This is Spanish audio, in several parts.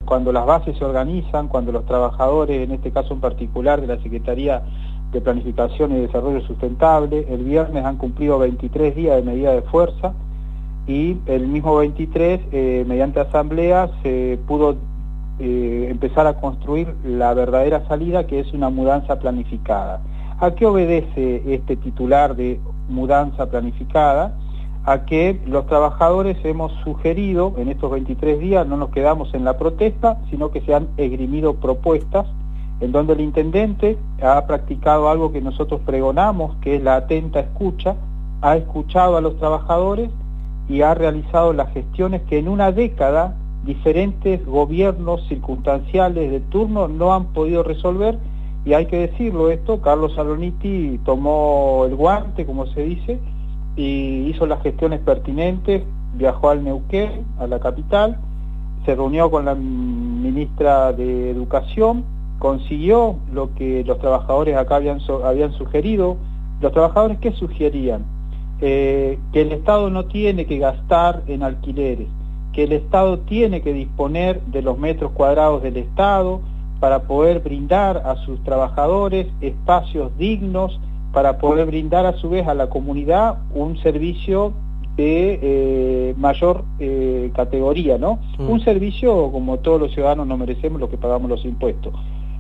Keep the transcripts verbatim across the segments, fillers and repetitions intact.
cuando las bases se organizan, cuando los trabajadores, en este caso en particular de la Secretaría de Planificación y Desarrollo Sustentable, el viernes han cumplido veintitrés días de medida de fuerza, y el mismo veintitrés, eh, mediante asamblea, se pudo eh, empezar a construir la verdadera salida, que es una mudanza planificada. ¿A qué obedece este titular de mudanza planificada? A que los trabajadores hemos sugerido en estos veintitrés días, no nos quedamos en la protesta, sino que se han esgrimido propuestas en donde el intendente ha practicado algo que nosotros pregonamos, que es la atenta escucha, ha escuchado a los trabajadores y ha realizado las gestiones que en una década diferentes gobiernos circunstanciales de turno no han podido resolver, y hay que decirlo esto, Carlos Saloniti tomó el guante, como se dice, y hizo las gestiones pertinentes, viajó al Neuquén, a la capital, se reunió con la ministra de Educación, consiguió lo que los trabajadores acá habían, habían sugerido. ¿Los trabajadores qué sugerían? Eh, que el Estado no tiene que gastar en alquileres, que el Estado tiene que disponer de los metros cuadrados del Estado para poder brindar a sus trabajadores espacios dignos, para poder brindar a su vez a la comunidad un servicio de eh, mayor eh, categoría, ¿no? Mm. Un servicio como todos los ciudadanos nos merecemos, los que pagamos los impuestos.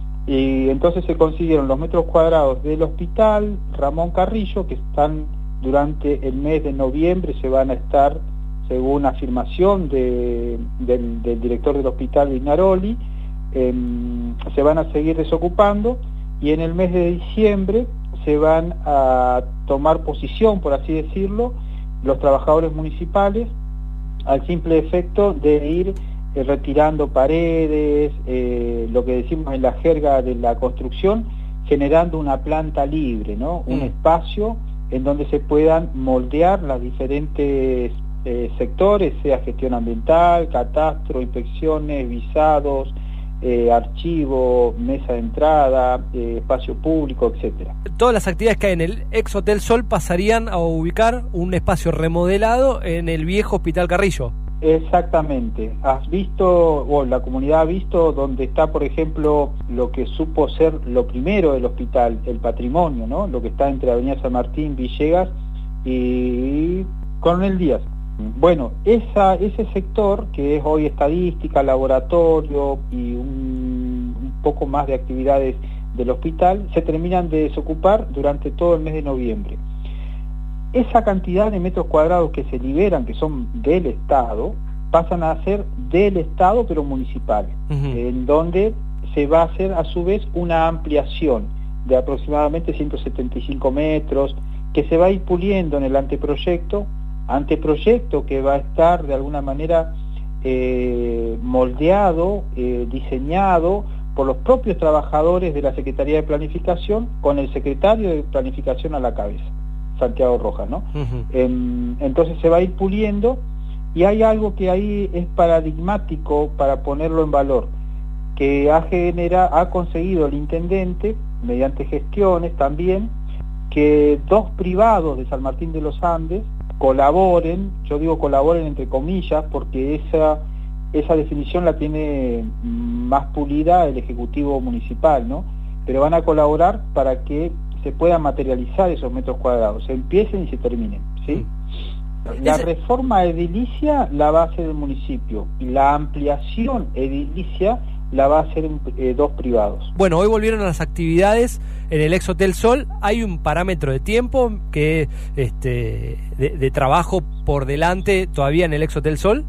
Y entonces se consiguieron los metros cuadrados del hospital Ramón Carrillo, que están durante el mes de noviembre, se van a estar, según afirmación de, del, del director del hospital Vignaroli, eh, se van a seguir desocupando, y en el mes de diciembre se van a tomar posición, por así decirlo, los trabajadores municipales, al simple efecto de ir eh, retirando paredes, eh, lo que decimos en la jerga de la construcción, generando una planta libre, ¿no? Mm. Un espacio en donde se puedan moldear las diferentes eh, sectores, sea gestión ambiental, catastro, inspecciones, visados, Eh, archivo, mesa de entrada, eh, espacio público, etcétera. Todas las actividades que hay en el ex Hotel Sol pasarían a ubicar un espacio remodelado en el viejo Hospital Carrillo. Exactamente. Has visto, o la comunidad ha visto, donde está, por ejemplo, lo que supo ser lo primero del hospital, el patrimonio, ¿no? Lo que está entre Avenida San Martín, Villegas y Coronel Díaz. Bueno, esa, ese sector, que es hoy estadística, laboratorio y un, un poco más de actividades del hospital, se terminan de desocupar durante todo el mes de noviembre. Esa cantidad de metros cuadrados que se liberan, que son del Estado, pasan a ser del Estado pero municipal, uh-huh. en donde se va a hacer a su vez una ampliación de aproximadamente ciento setenta y cinco metros, que se va a ir puliendo en el anteproyecto, anteproyecto que va a estar de alguna manera eh, moldeado, eh, diseñado por los propios trabajadores de la Secretaría de Planificación, con el secretario de Planificación a la cabeza, Santiago Rojas, ¿no? Uh-huh. Eh, entonces se va a ir puliendo, y hay algo que ahí es paradigmático para ponerlo en valor, que ha, genera, ha conseguido el intendente, mediante gestiones también, que dos privados de San Martín de los Andes colaboren, yo digo colaboren entre comillas, porque esa, esa definición la tiene más pulida el Ejecutivo Municipal, ¿no? Pero van a colaborar para que se puedan materializar esos metros cuadrados, se empiecen y se terminen, ¿sí? La reforma edilicia la va a hacer el municipio, y la ampliación edilicia la va a hacer eh, dos privados. Bueno, hoy volvieron a las actividades en el ex Hotel Sol. Hay un parámetro de tiempo que este de, de trabajo por delante todavía en el ex Hotel Sol.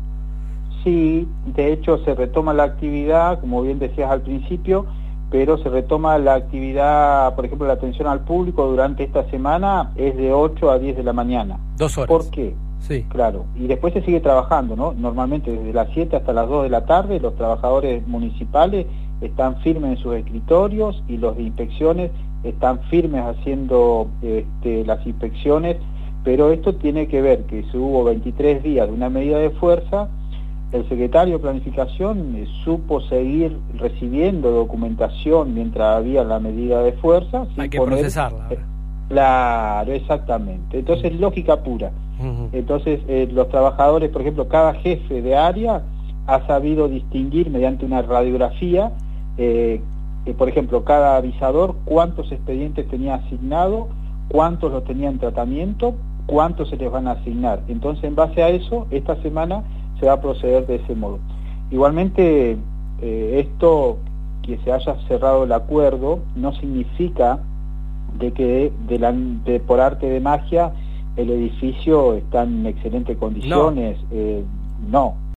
Sí, de hecho se retoma la actividad, como bien decías al principio, pero se retoma la actividad, por ejemplo, la atención al público durante esta semana es de ocho a diez de la mañana. Dos horas. ¿Por qué? Sí. Claro, y después se sigue trabajando, ¿no? Normalmente desde las siete hasta las dos de la tarde los trabajadores municipales están firmes en sus escritorios, y los de inspecciones están firmes haciendo este, las inspecciones, pero esto tiene que ver que si hubo veintitrés días de una medida de fuerza, el secretario de Planificación eh, supo seguir recibiendo documentación mientras había la medida de fuerza. Hay que poner, procesarla. Eh, claro, exactamente. Entonces, lógica pura. Uh-huh. Entonces, eh, los trabajadores, por ejemplo, cada jefe de área ha sabido distinguir mediante una radiografía, eh, eh, por ejemplo, cada avisador, cuántos expedientes tenía asignado, cuántos los tenía en tratamiento, cuántos se les van a asignar. Entonces, en base a eso, esta semana se va a proceder de ese modo. Igualmente, eh, esto, que se haya cerrado el acuerdo, no significa de que de la, de, por arte de magia el edificio está en excelentes condiciones. No. Eh, no.